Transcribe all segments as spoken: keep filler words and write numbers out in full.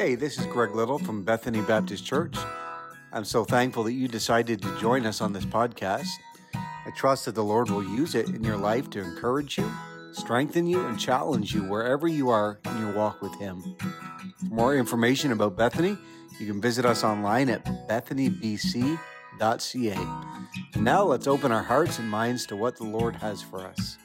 Hey, this is Greg Little from Bethany Baptist Church. I'm so thankful that you decided to join us on this podcast. I trust that the Lord will use it in your life to encourage you, strengthen you, and challenge you wherever you are in your walk with Him. For more information about Bethany, you can visit us online at bethany b c dot c a. And now let's open our hearts and minds to what the Lord has for us.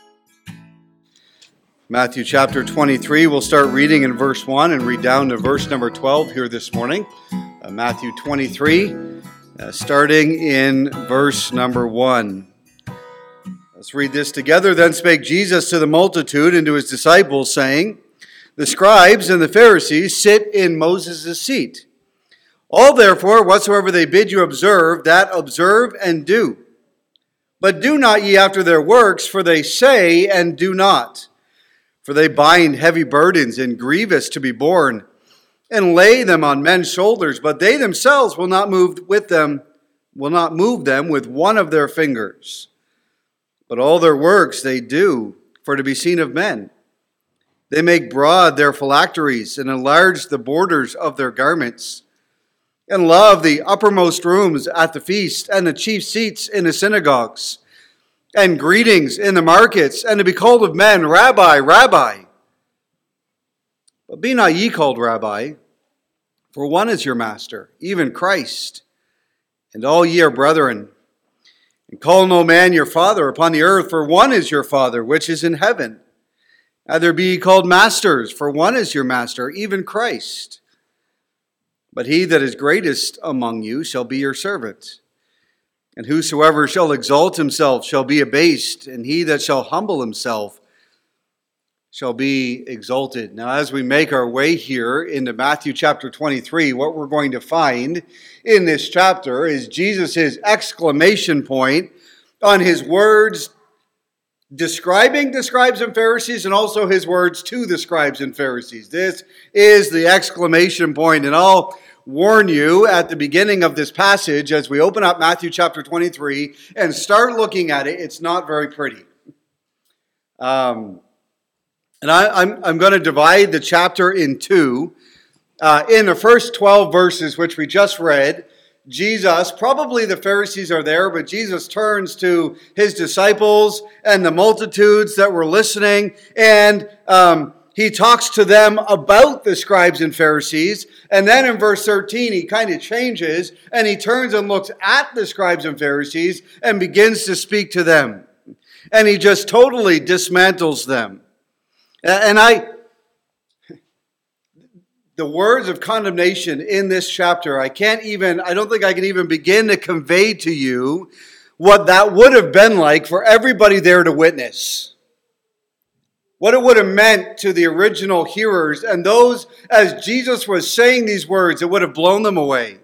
Matthew chapter twenty-three, we'll start reading in verse one and read down to verse number twelve here this morning. Uh, Matthew twenty-three, uh, starting in verse number one. Let's read this together. Then spake Jesus to the multitude and to his disciples, saying, The scribes and the Pharisees sit in Moses' seat. All therefore, whatsoever they bid you observe, that observe and do. But do not ye after their works, for they say and do not. For they bind heavy burdens and grievous to be borne, and lay them on men's shoulders, but they themselves will not move with them, will not move them with one of their fingers. But all their works they do for to be seen of men. They make broad their phylacteries and enlarge the borders of their garments, and love the uppermost rooms at the feast and the chief seats in the synagogues, and greetings in the markets, and to be called of men, Rabbi, Rabbi. But be not ye called Rabbi, for one is your master, even Christ. And all ye are brethren. And call no man your father upon the earth, for one is your Father, which is in heaven. Neither be ye called masters, for one is your master, even Christ. But he that is greatest among you shall be your servant. And whosoever shall exalt himself shall be abased, and he that shall humble himself shall be exalted. Now, as we make our way here into Matthew chapter twenty-three, what we're going to find in this chapter is Jesus' exclamation point on his words describing the scribes and Pharisees, and also his words to the scribes and Pharisees. This is the exclamation point, and I'll warn you at the beginning of this passage, as we open up Matthew chapter twenty-three and start looking at it, it's not very pretty. Um, and I, I'm, I'm going to divide the chapter in two. Uh, in the first twelve verses, which we just read, Jesus, probably the Pharisees are there, but Jesus turns to his disciples and the multitudes that were listening, and um, he talks to them about the scribes and Pharisees. And then in verse thirteen, he kind of changes and he turns and looks at the scribes and Pharisees and begins to speak to them. And he just totally dismantles them. And I, the words of condemnation in this chapter, I can't even, I don't think I can even begin to convey to you what that would have been like for everybody there to witness. What it would have meant to the original hearers, and those, as Jesus was saying these words, it would have blown them away.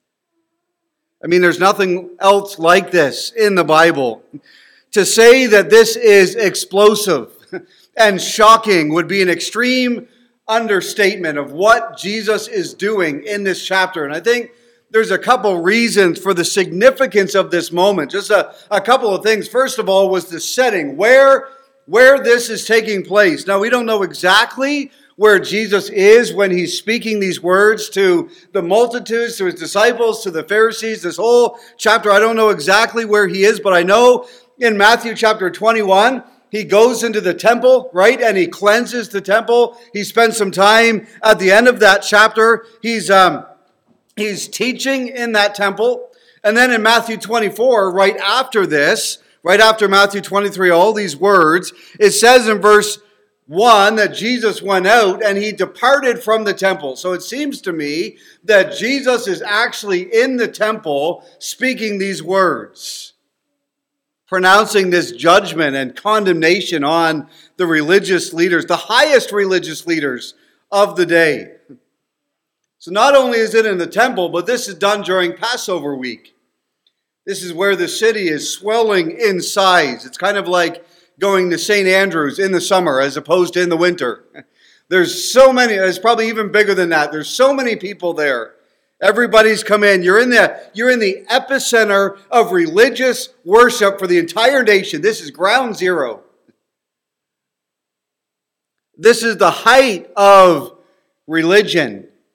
I mean, there's nothing else like this in the Bible. To say that this is explosive and shocking would be an extreme understatement of what Jesus is doing in this chapter. And I think there's a couple reasons for the significance of this moment. Just a, a couple of things. First of all was the setting. Where Where this is taking place. Now, we don't know exactly where Jesus is when he's speaking these words to the multitudes, to his disciples, to the Pharisees. This whole chapter, I don't know exactly where he is, but I know in Matthew chapter twenty-one, he goes into the temple, right? And he cleanses the temple. He spends some time at the end of that chapter. He's, um, he's teaching in that temple. And then in Matthew twenty-four, right after this, right after Matthew twenty-three, all these words, it says in verse one that Jesus went out and he departed from the temple. So it seems to me that Jesus is actually in the temple speaking these words, pronouncing this judgment and condemnation on the religious leaders, the highest religious leaders of the day. So not only is it in the temple, but this is done during Passover week. This is where the city is swelling in size. It's kind of like going to Saint Andrews in the summer as opposed to in the winter. There's so many, it's probably even bigger than that. There's so many people there. Everybody's come in. You're in the, you're in the epicenter of religious worship for the entire nation. This is ground zero. This is the height of religion.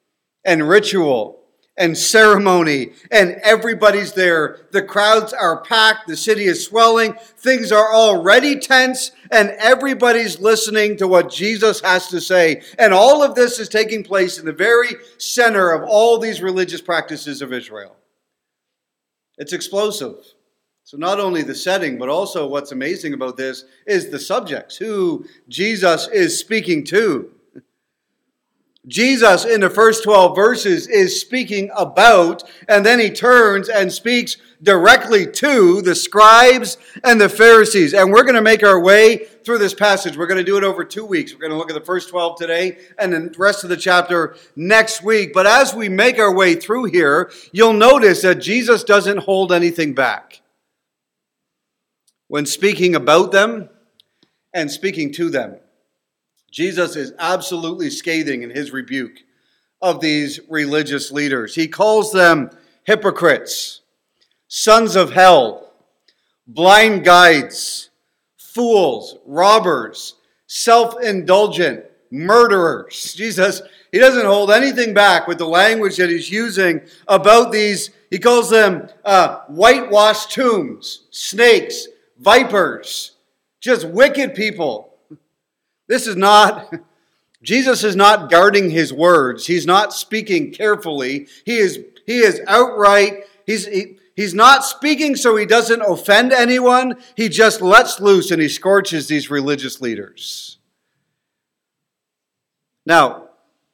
and ritual and ceremony, and everybody's there. The crowds are packed, the city is swelling, things are already tense, and everybody's listening to what Jesus has to say. And all of this is taking place in the very center of all these religious practices of Israel. It's explosive. So not only the setting, but also what's amazing about this is the subjects, who Jesus is speaking to. Jesus, in the first twelve verses, is speaking about, and then he turns and speaks directly to the scribes and the Pharisees. And we're going to make our way through this passage. We're going to do it over two weeks. We're going to look at the first twelve today and the rest of the chapter next week. But as we make our way through here, you'll notice that Jesus doesn't hold anything back when speaking about them and speaking to them. Jesus is absolutely scathing in his rebuke of these religious leaders. He calls them hypocrites, sons of hell, blind guides, fools, robbers, self-indulgent, murderers. Jesus, he doesn't hold anything back with the language that he's using about these. He calls them uh, whitewashed tombs, snakes, vipers, just wicked people. This is not, Jesus is not guarding his words. He's not speaking carefully. He is, he is outright, he's, he, he's not speaking so he doesn't offend anyone. He just lets loose and he scorches these religious leaders. Now,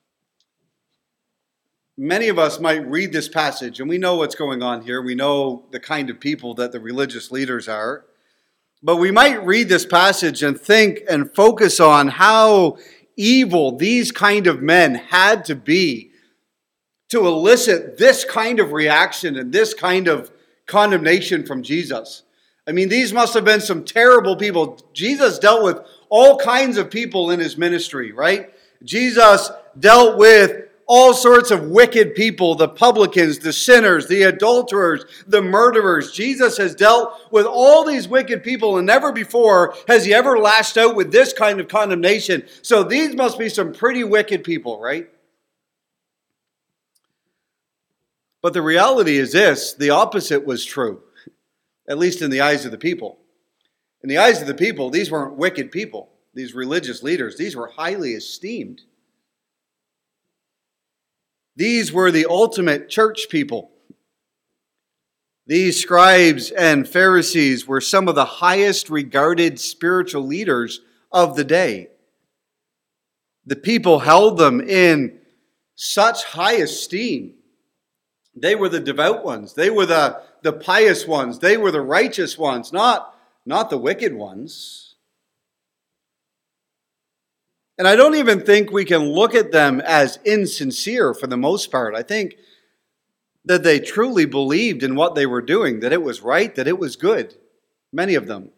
many of us might read this passage and we know what's going on here. We know the kind of people that the religious leaders are. But we might read this passage and think and focus on how evil these kind of men had to be to elicit this kind of reaction and this kind of condemnation from Jesus. I mean, these must have been some terrible people. Jesus dealt with all kinds of people in his ministry, right? Jesus dealt with all sorts of wicked people, the publicans, the sinners, the adulterers, the murderers. Jesus has dealt with all these wicked people, and never before has he ever lashed out with this kind of condemnation. So these must be some pretty wicked people, right? But the reality is this, the opposite was true, at least in the eyes of the people. In the eyes of the people, these weren't wicked people, these religious leaders. These were highly esteemed. These were the ultimate church people. These scribes and Pharisees were some of the highest regarded spiritual leaders of the day. The people held them in such high esteem. They were the devout ones. They were the, the pious ones. They were the righteous ones, not, not the wicked ones. And I don't even think we can look at them as insincere for the most part. I think that they truly believed in what they were doing, that it was right, that it was good. Many of them.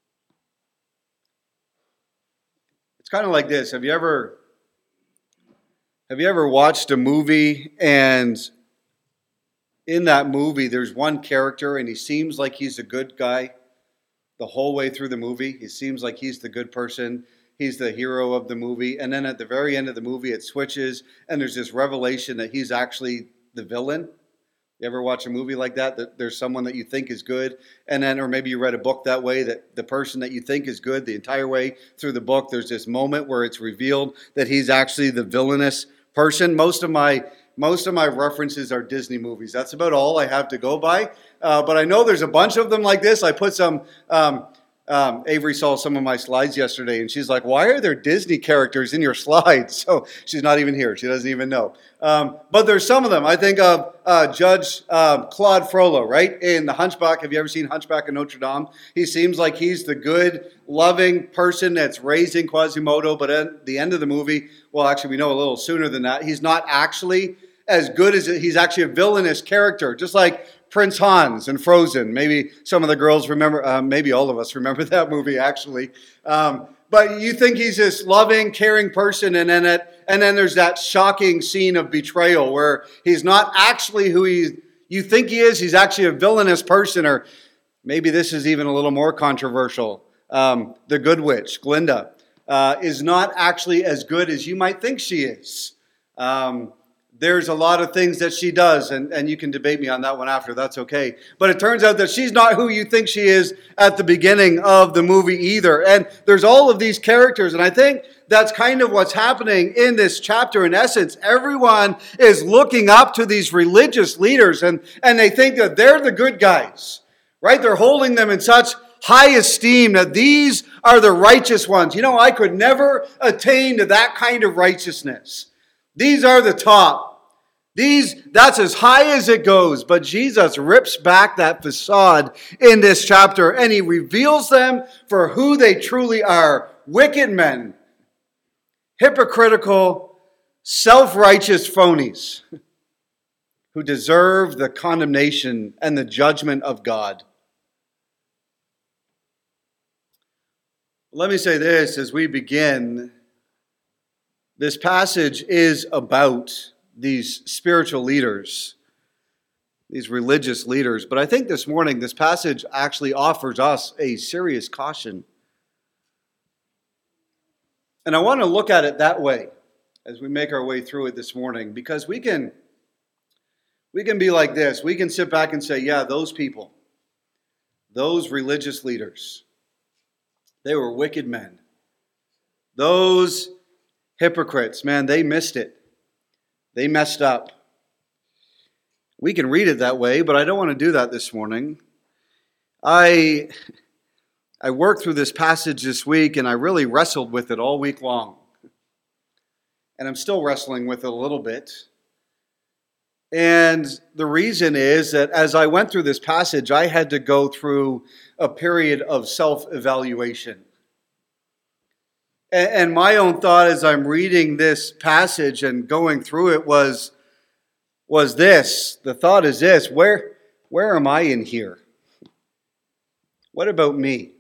It's kind of like this. Have you ever, have you ever watched a movie and in that movie there's one character and he seems like he's a good guy the whole way through the movie? He seems like he's the good person. He's the hero of the movie. And then at the very end of the movie, it switches, and there's this revelation that he's actually the villain. You ever watch a movie like that? That there's someone that you think is good, and then, or maybe you read a book that way, that the person that you think is good the entire way through the book, there's this moment where it's revealed that he's actually the villainous person. Most of my most of my references are Disney movies. That's about all I have to go by. Uh, but I know there's a bunch of them like this. I put some... Um, Um, Avery saw some of my slides yesterday, and she's like, why are there Disney characters in your slides? So she's not even here. She doesn't even know. Um, but there's some of them. I think of uh, Judge uh, Claude Frollo, right? In The Hunchback. Have you ever seen Hunchback of Notre Dame? He seems like he's the good, loving person that's raising Quasimodo. But at the end of the movie, well, actually, we know a little sooner than that. He's not actually as good as it. He's actually a villainous character, just like Prince Hans and Frozen. Maybe some of the girls remember, uh, maybe all of us remember that movie actually. Um, but you think he's this loving, caring person, and then it, and then there's that shocking scene of betrayal where he's not actually who he you think he is. He's actually a villainous person, or maybe this is even a little more controversial. Um, the Good Witch, Glinda, uh, is not actually as good as you might think she is. Um, there's a lot of things that she does, and, and you can debate me on that one after, that's okay. But it turns out that she's not who you think she is at the beginning of the movie either. And there's all of these characters, and I think that's kind of what's happening in this chapter. In essence, everyone is looking up to these religious leaders, and, and they think that they're the good guys, right? They're holding them in such high esteem that these are the righteous ones. You know, I could never attain to that kind of righteousness. These are the top. These, that's as high as it goes. But Jesus rips back that facade in this chapter, and he reveals them for who they truly are. Wicked men, hypocritical, self-righteous phonies who deserve the condemnation and the judgment of God. Let me say this as we begin. This passage is about these spiritual leaders, these religious leaders. But I think this morning, this passage actually offers us a serious caution. And I want to look at it that way as we make our way through it this morning, because we can, we can be like this. We can sit back and say, yeah, those people, those religious leaders, they were wicked men. Those hypocrites, man, they missed it. They messed up. We can read it that way, but I don't want to do that this morning. I, I worked through this passage this week, and I really wrestled with it all week long. And I'm still wrestling with it a little bit. And the reason is that as I went through this passage, I had to go through a period of self-evaluation. And my own thought as I'm reading this passage and going through it was, was this. The thought is this: where, where am I in here? What about me?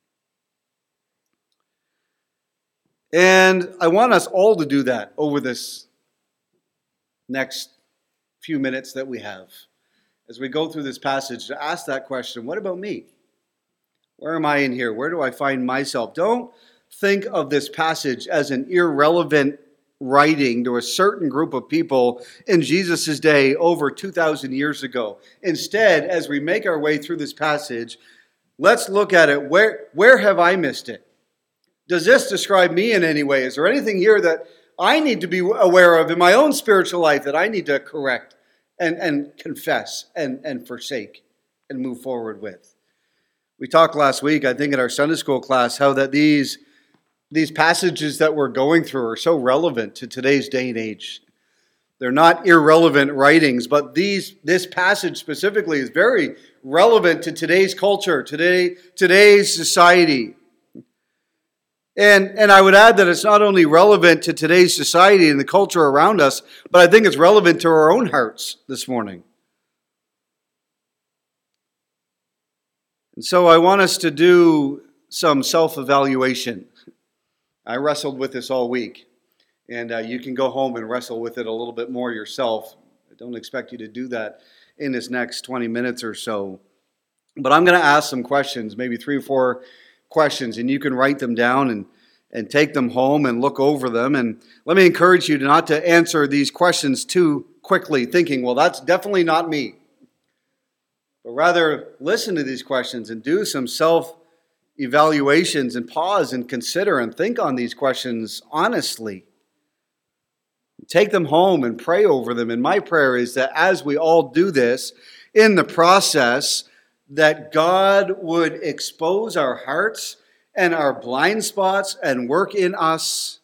And I want us all to do that over this next few minutes that we have. As we go through this passage, to ask that question, what about me? Where am I in here? Where do I find myself? Don't think of this passage as an irrelevant writing to a certain group of people in Jesus' day over two thousand years ago. Instead, as we make our way through this passage, let's look at it. Where, where have I missed it? Does this describe me in any way? Is there anything here that I need to be aware of in my own spiritual life that I need to correct and, and confess and, and forsake and move forward with? We talked last week, I think in our Sunday school class, how that these These passages that we're going through are so relevant to today's day and age. They're not irrelevant writings, but these this passage specifically is very relevant to today's culture, today, today's society. And, and I would add that it's not only relevant to today's society and the culture around us, but I think it's relevant to our own hearts this morning. And so I want us to do some self-evaluation. I wrestled with this all week, and uh, you can go home and wrestle with it a little bit more yourself. I don't expect you to do that in this next twenty minutes or so. But I'm going to ask some questions, maybe three or four questions, and you can write them down and, and take them home and look over them. And let me encourage you not to answer these questions too quickly, thinking, well, that's definitely not me. But rather, listen to these questions and do some self evaluations and pause and consider and think on these questions honestly. Take them home and pray over them. And my prayer is that as we all do this, in the process, that God would expose our hearts and our blind spots and work in us.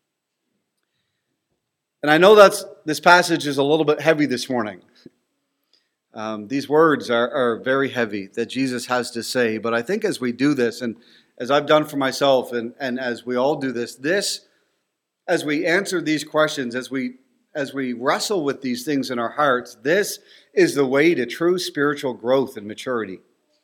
And I know that's this passage is a little bit heavy this morning. Um, these words are, are very heavy that Jesus has to say, but I think as we do this, and as I've done for myself, and, and as we all do this, this, as we answer these questions, as we as we wrestle with these things in our hearts, this is the way to true spiritual growth and maturity.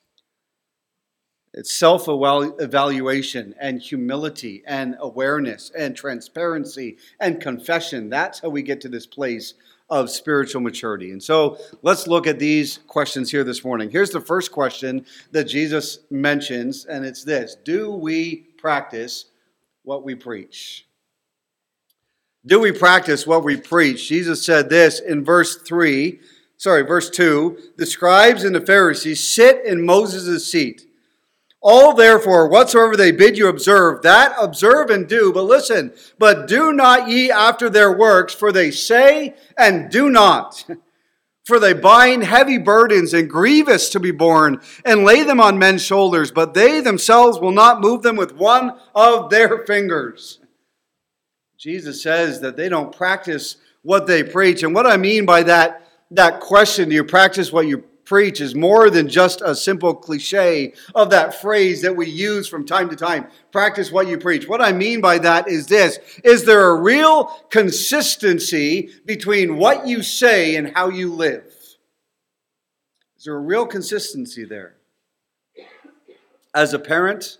It's self-evaluation and humility and awareness and transparency and confession. That's how we get to this place of spiritual maturity. And so let's look at these questions here this morning. Here's the first question that Jesus mentions, and it's this: do we practice what we preach? Do we practice what we preach? Jesus said this in verse three, sorry, verse two, the scribes and the Pharisees sit in Moses' seat. All therefore, whatsoever they bid you observe, that observe and do. But listen, but do not ye after their works, for they say and do not. For they bind heavy burdens and grievous to be borne, and lay them on men's shoulders, but they themselves will not move them with one of their fingers. Jesus says that they don't practice what they preach. And what I mean by that, that question, do you practice what you preach, is more than just a simple cliche of that phrase that we use from time to time. Practice what you preach. What I mean by that is this. Is there a real consistency between what you say and how you live? Is there a real consistency there? As a parent,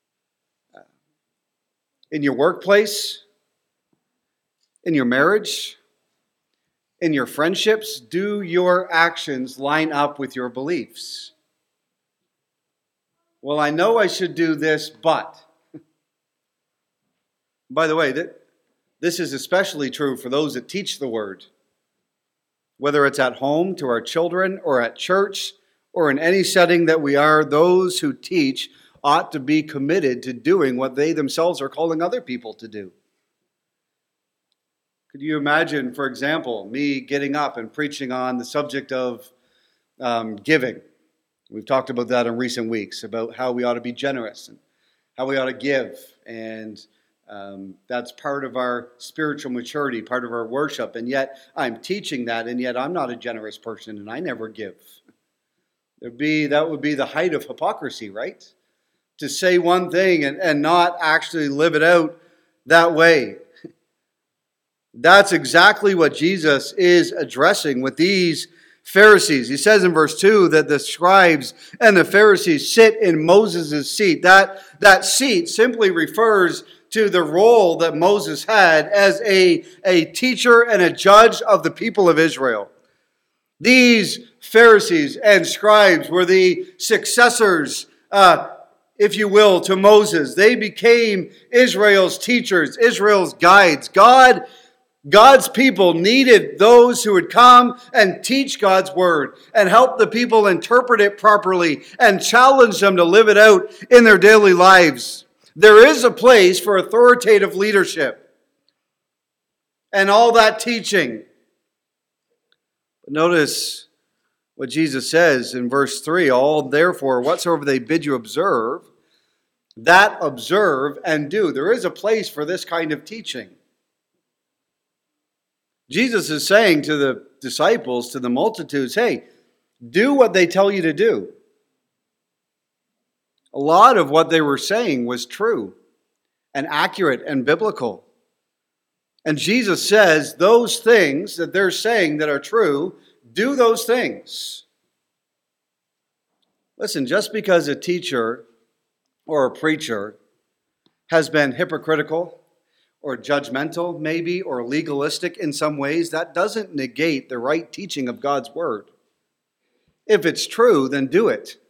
in your workplace, in your marriage, in your friendships, do your actions line up with your beliefs? Well, I know I should do this, but. By the way, this is especially true for those that teach the word. Whether it's at home to our children or at church or in any setting that we are, those who teach ought to be committed to doing what they themselves are calling other people to do. Could you imagine, for example, me getting up and preaching on the subject of um, giving? We've talked about that in recent weeks, about how we ought to be generous and how we ought to give. And um, that's part of our spiritual maturity, part of our worship. And yet I'm teaching that, and yet I'm not a generous person, and I never give. There'd be, that would be the height of hypocrisy, right? To say one thing and, and not actually live it out that way. That's exactly what Jesus is addressing with these Pharisees. He says in verse two that the scribes and the Pharisees sit in Moses' seat. That, that seat simply refers to the role that Moses had as a, a teacher and a judge of the people of Israel. These Pharisees and scribes were the successors, uh, if you will, to Moses. They became Israel's teachers, Israel's guides. God God's people needed those who would come and teach God's word and help the people interpret it properly and challenge them to live it out in their daily lives. There is a place for authoritative leadership and all that teaching. But notice what Jesus says in verse three, all therefore whatsoever they bid you observe, that observe and do. There is a place for this kind of teaching. Jesus is saying to the disciples, to the multitudes, hey, do what they tell you to do. A lot of what they were saying was true and accurate and biblical. And Jesus says those things that they're saying that are true, do those things. Listen, just because a teacher or a preacher has been hypocritical, or judgmental, maybe, or legalistic in some ways, that doesn't negate the right teaching of God's word. If it's true, then do it.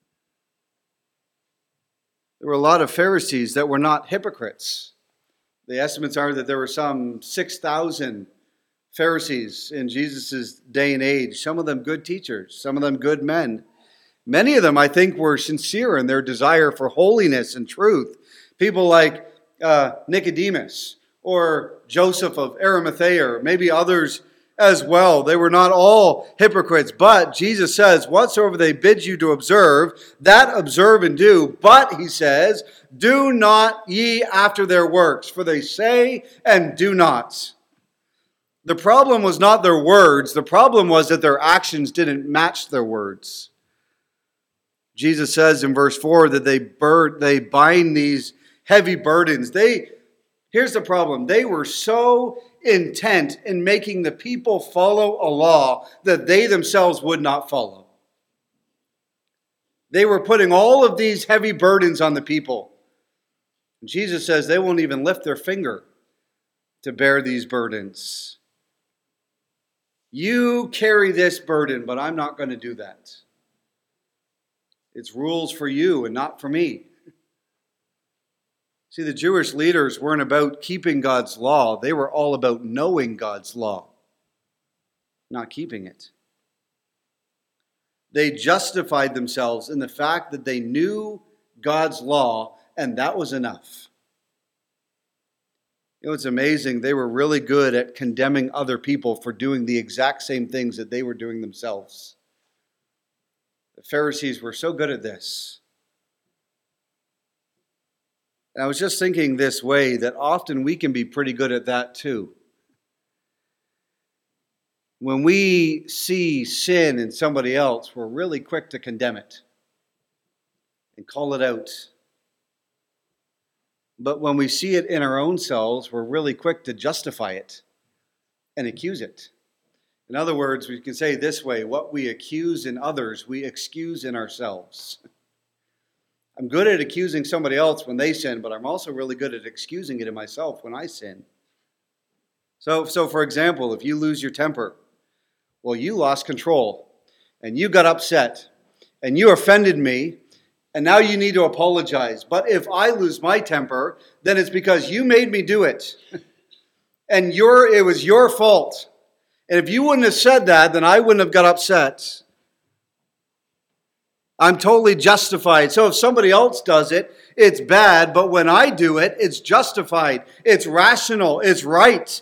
There were a lot of Pharisees that were not hypocrites. The estimates are that there were some six thousand Pharisees in Jesus' day and age, some of them good teachers, some of them good men. Many of them, I think, were sincere in their desire for holiness and truth. People like Uh, Nicodemus or Joseph of Arimathea, or maybe others as well. They were not all hypocrites, but Jesus says, whatsoever they bid you to observe, that observe and do. But, he says, do not ye after their works, for they say and do not. The problem was not their words. The problem was that their actions didn't match their words. Jesus says in verse four that they, bur- they bind these heavy burdens. They, here's the problem. They were so intent in making the people follow a law that they themselves would not follow. They were putting all of these heavy burdens on the people. Jesus says they won't even lift their finger to bear these burdens. You carry this burden, but I'm not going to do that. It's rules for you and not for me. See, the Jewish leaders weren't about keeping God's law. They were all about knowing God's law, not keeping it. They justified themselves in the fact that they knew God's law, and that was enough. You know, it's amazing. They were really good at condemning other people for doing the exact same things that they were doing themselves. The Pharisees were so good at this. And I was just thinking this way, that often we can be pretty good at that too. When we see sin in somebody else, we're really quick to condemn it and call it out. But when we see it in our own selves, we're really quick to justify it and accuse it. In other words, we can say it this way: what we accuse in others, we excuse in ourselves. I'm good at accusing somebody else when they sin, but I'm also really good at excusing it in myself when I sin. So, so for example, if you lose your temper, well, you lost control, and you got upset, and you offended me, and now you need to apologize. But if I lose my temper, then it's because you made me do it. And your, it was your fault. And if you wouldn't have said that, then I wouldn't have got upset. I'm totally justified. So if somebody else does it, it's bad. But when I do it, it's justified. It's rational. It's right.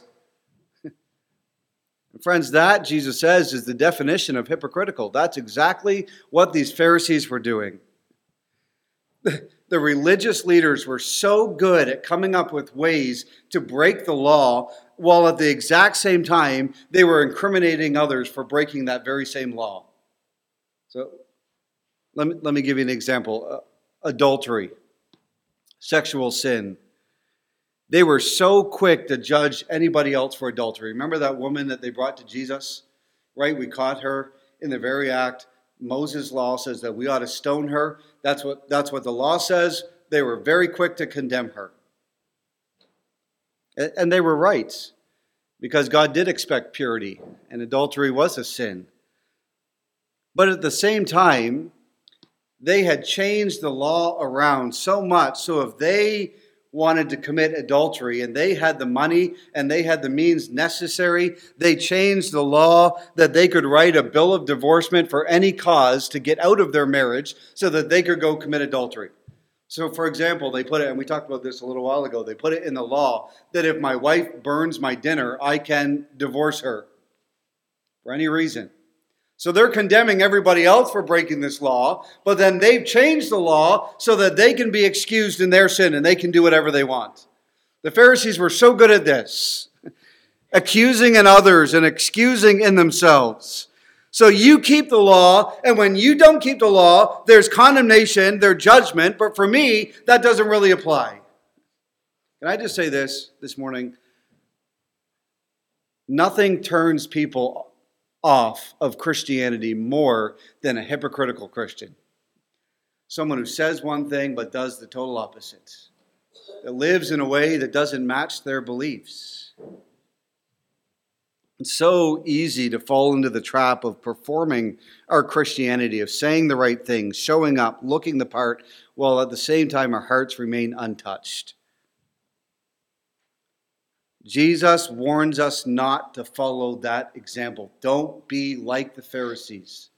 Friends, that, Jesus says, is the definition of hypocritical. That's exactly what these Pharisees were doing. The religious leaders were so good at coming up with ways to break the law, while at the exact same time, they were incriminating others for breaking that very same law. So, let me, let me give you an example. Uh, adultery, sexual sin. They were so quick to judge anybody else for adultery. Remember that woman that they brought to Jesus? Right? We caught her in the very act. Moses' law says that we ought to stone her. That's what, that's what the law says. They were very quick to condemn her. And they were right, because God did expect purity, and adultery was a sin. But at the same time, they had changed the law around so much, so if they wanted to commit adultery and they had the money and they had the means necessary, they changed the law that they could write a bill of divorcement for any cause to get out of their marriage so that they could go commit adultery. So, for example, they put it, and we talked about this a little while ago, they put it in the law that if my wife burns my dinner, I can divorce her for any reason. So they're condemning everybody else for breaking this law, but then they've changed the law so that they can be excused in their sin and they can do whatever they want. The Pharisees were so good at this, accusing in others and excusing in themselves. So you keep the law, and when you don't keep the law, there's condemnation, there's judgment, but for me, that doesn't really apply. Can I just say this this morning? Nothing turns people off of Christianity more than a hypocritical Christian. Someone who says one thing but does the total opposite. That lives in a way that doesn't match their beliefs. It's so easy to fall into the trap of performing our Christianity, of saying the right things, showing up, looking the part, while at the same time our hearts remain untouched. Jesus warns us not to follow that example. Don't be like the Pharisees.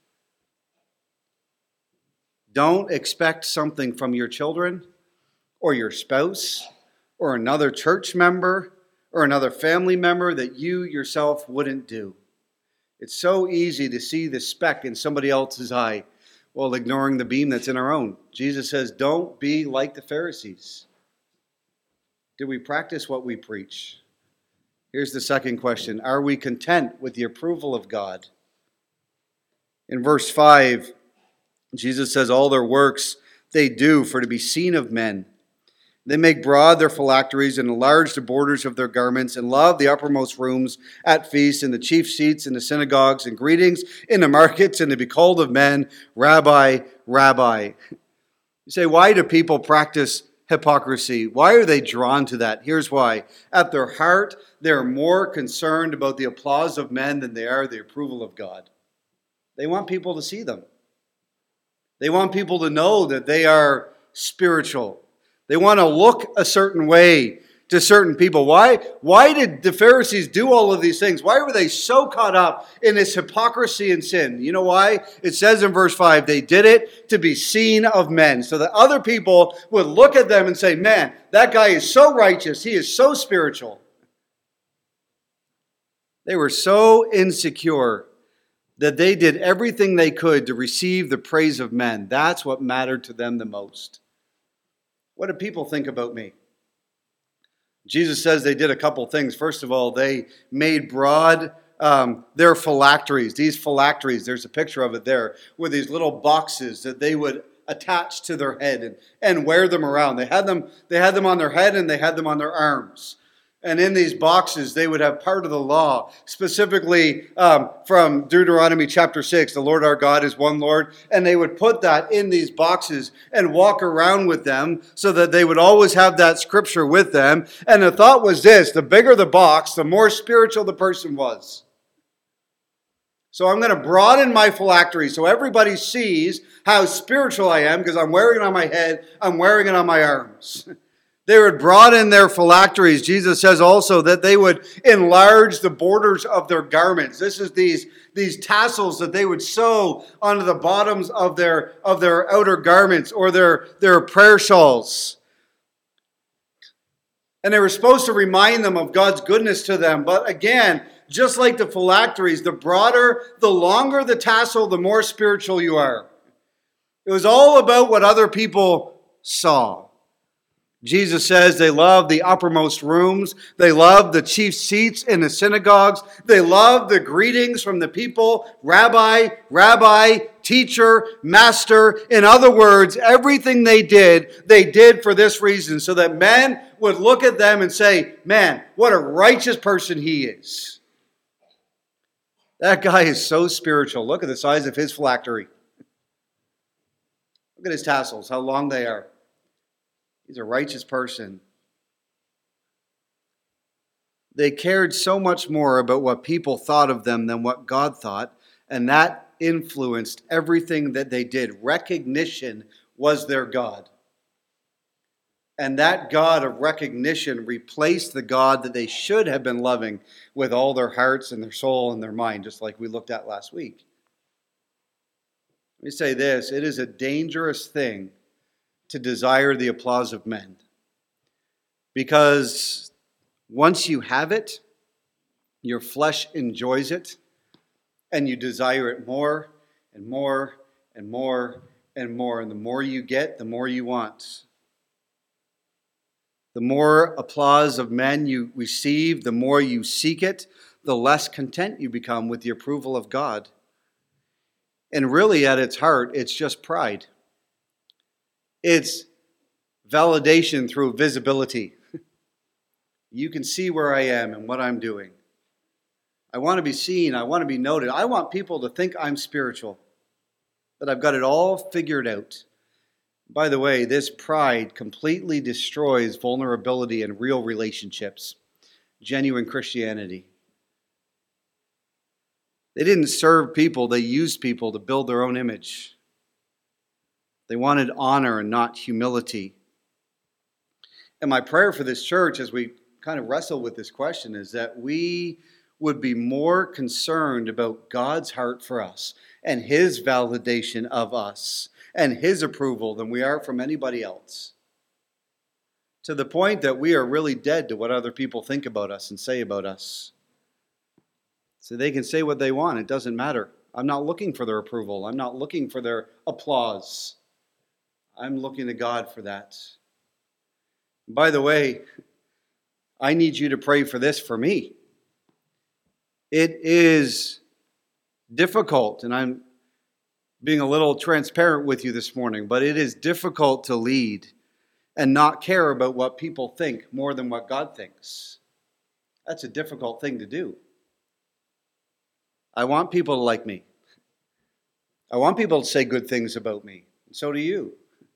Don't expect something from your children or your spouse or another church member or another family member that you yourself wouldn't do. It's so easy to see the speck in somebody else's eye while ignoring the beam that's in our own. Jesus says, don't be like the Pharisees. Do we practice what we preach? Here's the second question. Are we content with the approval of God? In verse five, Jesus says, all their works they do for to be seen of men. They make broad their phylacteries and enlarge the borders of their garments and love the uppermost rooms at feasts and the chief seats in the synagogues and greetings in the markets and to be called of men, Rabbi, Rabbi. You say, why do people practice hypocrisy? Why are they drawn to that? Here's why. At their heart, they're more concerned about the applause of men than they are the approval of God. They want people to see them. They want people to know that they are spiritual, They want to look a certain way to certain people. Why, why did the Pharisees do all of these things? Why were they so caught up in this hypocrisy and sin? You know why? It says in verse five, they did it to be seen of men, so that other people would look at them and say, man, that guy is so righteous. He is so spiritual. They were so insecure that they did everything they could to receive the praise of men. That's what mattered to them the most. What do people think about me? Jesus says they did a couple things. First of all, they made broad um, their phylacteries. These phylacteries, there's a picture of it there, were these little boxes that they would attach to their head and, and wear them around. They had them, they had them on their head and they had them on their arms. And in these boxes, they would have part of the law, specifically um, from Deuteronomy chapter six, the Lord our God is one Lord. And they would put that in these boxes and walk around with them so that they would always have that scripture with them. And the thought was this, the bigger the box, the more spiritual the person was. So I'm going to broaden my phylactery so everybody sees how spiritual I am because I'm wearing it on my head, I'm wearing it on my arms. They would broaden their phylacteries. Jesus says also that they would enlarge the borders of their garments. This is these, these tassels that they would sew onto the bottoms of their, of their outer garments or their, their prayer shawls. And they were supposed to remind them of God's goodness to them. But again, just like the phylacteries, the broader, the longer the tassel, the more spiritual you are. It was all about what other people saw. Jesus says they love the uppermost rooms. They love the chief seats in the synagogues. They love the greetings from the people, rabbi, rabbi, teacher, master. In other words, everything they did, they did for this reason, so that men would look at them and say, man, what a righteous person he is. That guy is so spiritual. Look at the size of his phylactery. Look at his tassels, how long they are. He's a righteous person. They cared so much more about what people thought of them than what God thought, and that influenced everything that they did. Recognition was their God. And that God of recognition replaced the God that they should have been loving with all their hearts and their soul and their mind, just like we looked at last week. Let me say this, it is a dangerous thing to desire the applause of men. Because once you have it, your flesh enjoys it, and you desire it more and more and more and more. And the more you get, the more you want. The more applause of men you receive, the more you seek it, the less content you become with the approval of God. And really, at its heart, it's just pride. It's validation through visibility. You can see where I am and what I'm doing. I want to be seen. I want to be noted. I want people to think I'm spiritual, that I've got it all figured out. By the way, this pride completely destroys vulnerability and real relationships, genuine Christianity. They didn't serve people, they used people to build their own image. They wanted honor and not humility. And my prayer for this church as we kind of wrestle with this question is that we would be more concerned about God's heart for us and His validation of us and His approval than we are from anybody else. To the point that we are really dead to what other people think about us and say about us. So they can say what they want. It doesn't matter. I'm not looking for their approval. I'm not looking for their applause. I'm looking to God for that. By the way, I need you to pray for this for me. It is difficult, and I'm being a little transparent with you this morning, but it is difficult to lead and not care about what people think more than what God thinks. That's a difficult thing to do. I want people to like me. I want people to say good things about me. And so do you.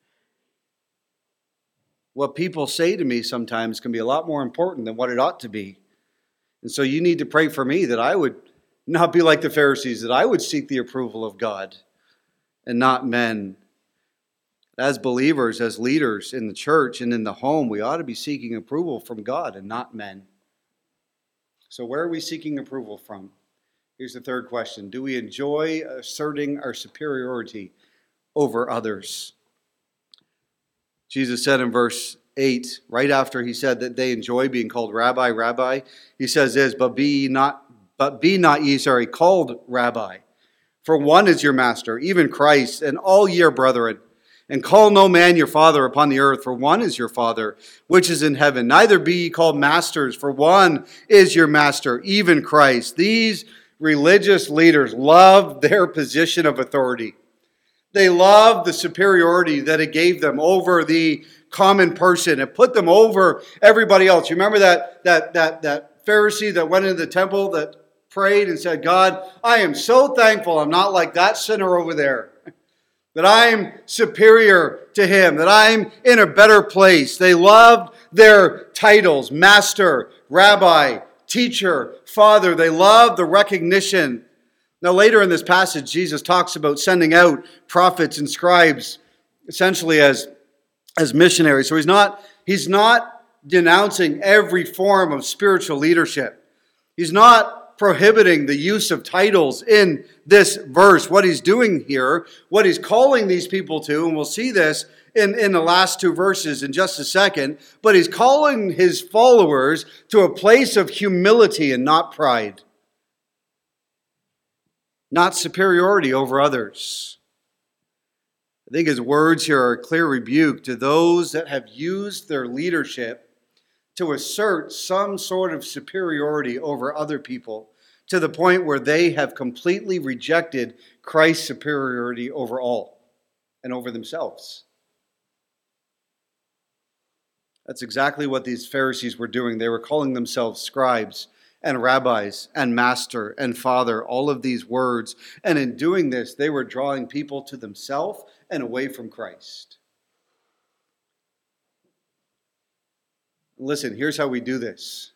What people say to me sometimes can be a lot more important than what it ought to be. And so you need to pray for me that I would not be like the Pharisees, that I would seek the approval of God and not men. As believers, as leaders in the church and in the home, we ought to be seeking approval from God and not men. So where are we seeking approval from? Here's the third question. Do we enjoy asserting our superiority over others? Jesus said in verse eight, right after he said that they enjoy being called Rabbi, Rabbi, he says this, but be ye not, but be not ye, sorry, called Rabbi. For one is your master, even Christ, and all ye are brethren. And call no man your father upon the earth, for one is your Father, which is in heaven. Neither be ye called masters, for one is your master, even Christ. These religious leaders love their position of authority. They love the superiority that it gave them over the common person. It put them over everybody else. You remember that, that, that, that Pharisee that went into the temple that prayed and said, God, I am so thankful I'm not like that sinner over there. That I'm superior to him, that I'm in a better place. They loved their titles, master, rabbi, teacher, father. They loved the recognition. Now later in this passage, Jesus talks about sending out prophets and scribes essentially as, as missionaries. So he's not, he's not denouncing every form of spiritual leadership. He's not prohibiting the use of titles in this verse. What he's doing here, what he's calling these people to, and we'll see this in, in the last two verses in just a second, but he's calling his followers to a place of humility and not pride. Not superiority over others. I think his words here are a clear rebuke to those that have used their leadership to assert some sort of superiority over other people to the point where they have completely rejected Christ's superiority over all and over themselves. That's exactly what these Pharisees were doing. They were calling themselves scribes and rabbis and master and father, all of these words. And in doing this, they were drawing people to themselves and away from Christ. Listen, here's how we do this.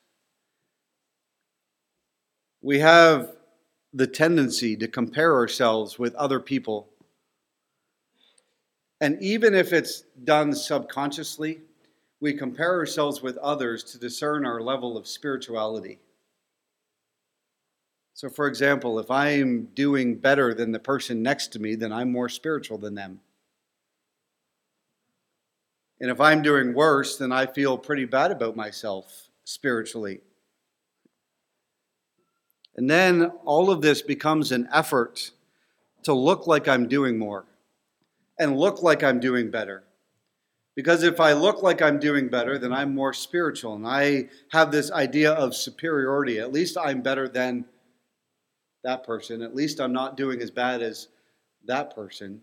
We have the tendency to compare ourselves with other people. And even if it's done subconsciously, we compare ourselves with others to discern our level of spirituality. So, for example, if I'm doing better than the person next to me, then I'm more spiritual than them. And if I'm doing worse, then I feel pretty bad about myself spiritually. And then all of this becomes an effort to look like I'm doing more and look like I'm doing better. Because if I look like I'm doing better, then I'm more spiritual. And I have this idea of superiority. At least I'm better than that person. At least I'm not doing as bad as that person.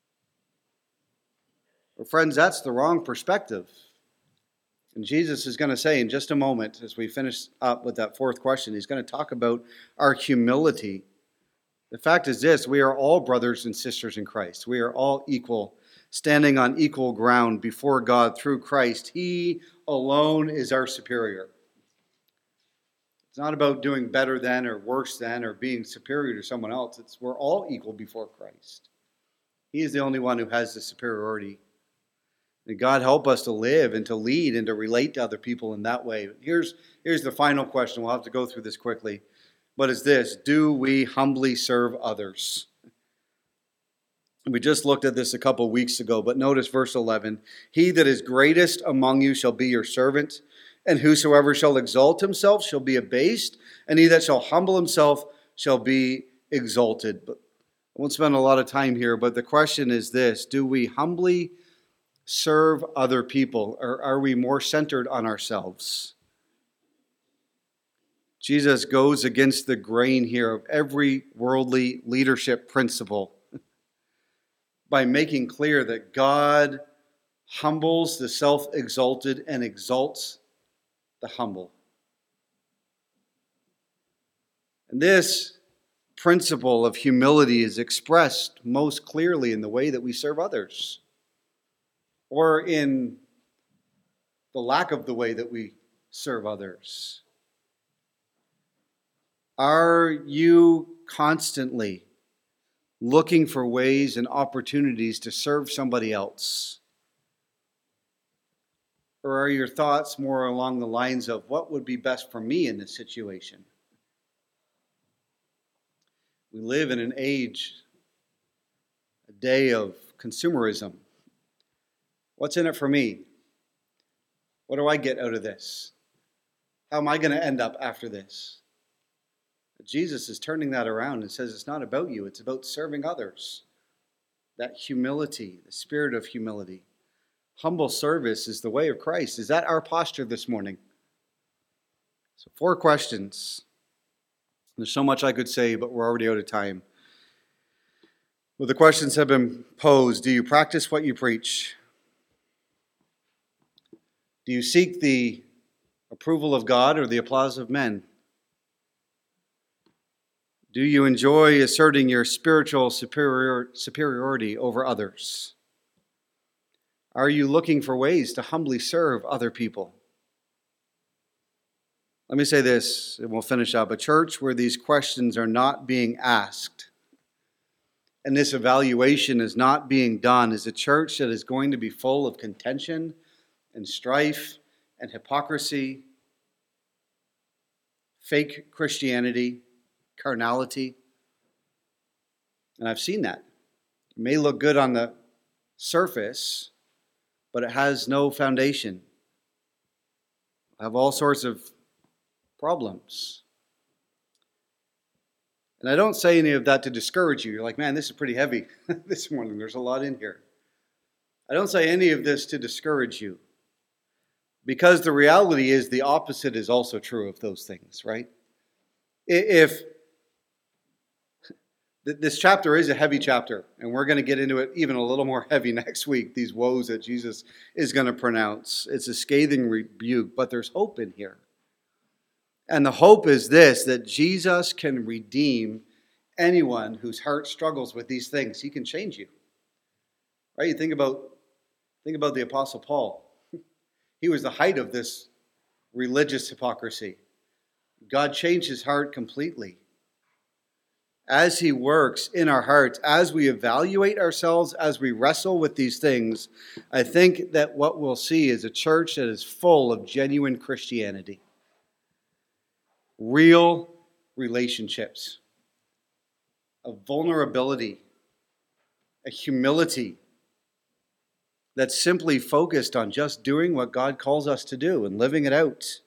Well, friends, that's the wrong perspective. And Jesus is going to say in just a moment, as we finish up with that fourth question, he's going to talk about our humility. The fact is this, we are all brothers and sisters in Christ. We are all equal, standing on equal ground before God through Christ. He alone is our superior. It's not about doing better than or worse than or being superior to someone else. It's we're all equal before Christ. He is the only one who has the superiority. And God help us to live and to lead and to relate to other people in that way. Here's, here's the final question. We'll have to go through this quickly. But it's this: do we humbly serve others? We just looked at this a couple weeks ago, but notice verse eleven. He that is greatest among you shall be your servant, and whosoever shall exalt himself shall be abased, and he that shall humble himself shall be exalted. But I won't spend a lot of time here, but the question is this: do we humbly serve other people, or are we more centered on ourselves? Jesus goes against the grain here of every worldly leadership principle by making clear that God humbles the self-exalted and exalts the humble. And this principle of humility is expressed most clearly in the way that we serve others, or in the lack of the way that we serve others. Are you constantly looking for ways and opportunities to serve somebody else? Or are your thoughts more along the lines of what would be best for me in this situation? We live in an age, a day of consumerism. What's in it for me? What do I get out of this? How am I going to end up after this? Jesus is turning that around and says it's not about you, it's about serving others. That humility, the spirit of humility. Humble service is the way of Christ. Is that our posture this morning? So four questions. There's so much I could say, but we're already out of time. Well, the questions have been posed. Do you practice what you preach? Do you seek the approval of God or the applause of men? Do you enjoy asserting your spiritual superior, superiority over others? Are you looking for ways to humbly serve other people? Let me say this, and we'll finish up. A church where these questions are not being asked and this evaluation is not being done is a church that is going to be full of contention and strife and hypocrisy, fake Christianity, carnality. And I've seen that. It may look good on the surface, but it has no foundation. I have all sorts of problems. And I don't say any of that to discourage you. You're like, man, this is pretty heavy this morning. There's a lot in here. I don't say any of this to discourage you. Because the reality is the opposite is also true of those things, right? If this chapter is a heavy chapter, and we're going to get into it even a little more heavy next week, these woes that Jesus is going to pronounce. It's a scathing rebuke, but there's hope in here. And the hope is this, that Jesus can redeem anyone whose heart struggles with these things. He can change you. Right? You think about, think about the Apostle Paul. He was the height of this religious hypocrisy. God changed his heart completely. As he works in our hearts, as we evaluate ourselves, as we wrestle with these things, I think that what we'll see is a church that is full of genuine Christianity. Real relationships, a vulnerability, a humility that's simply focused on just doing what God calls us to do and living it out.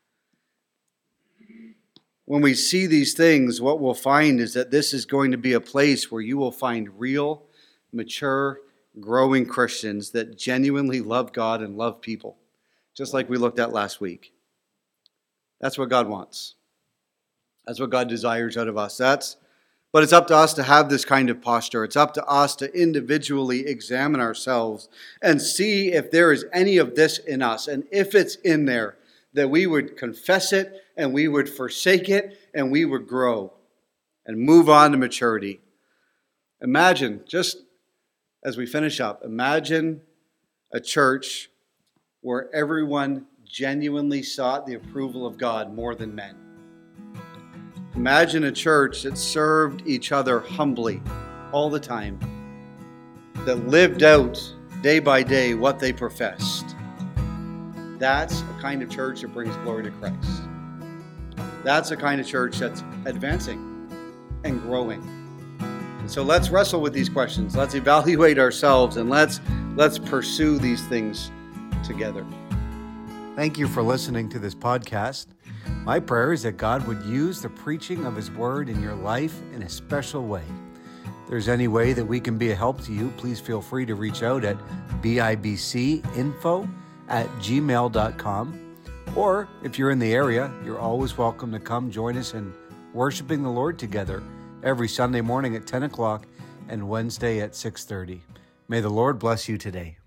When we see these things, what we'll find is that this is going to be a place where you will find real, mature, growing Christians that genuinely love God and love people, just like we looked at last week. That's what God wants. That's what God desires out of us. That's, but it's up to us to have this kind of posture. It's up to us to individually examine ourselves and see if there is any of this in us. And if it's in there, that we would confess it and we would forsake it and we would grow and move on to maturity. Imagine, just as we finish up, imagine a church where everyone genuinely sought the approval of God more than men. Imagine a church that served each other humbly all the time, that lived out day by day what they professed. That's a kind of church that brings glory to Christ. That's a kind of church that's advancing and growing. And so let's wrestle with these questions. Let's evaluate ourselves and let's let's pursue these things together. Thank you for listening to this podcast. My prayer is that God would use the preaching of His Word in your life in a special way. If there's any way that we can be a help to you, please feel free to reach out at bibcinfo at gmail dot com. Or if you're in the area, you're always welcome to come join us in worshiping the Lord together every Sunday morning at ten o'clock and Wednesday at six thirty. May the Lord bless you today.